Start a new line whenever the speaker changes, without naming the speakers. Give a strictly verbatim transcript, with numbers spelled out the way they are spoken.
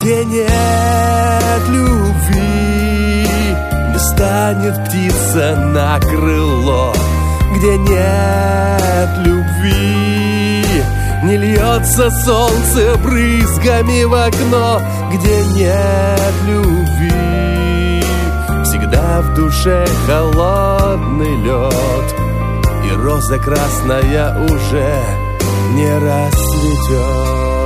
где нет любви, не станет птица на крыло. Где нет любви, не льется солнце брызгами в окно. Где нет любви, всегда в душе холодный лед, и роза красная уже не расцветет.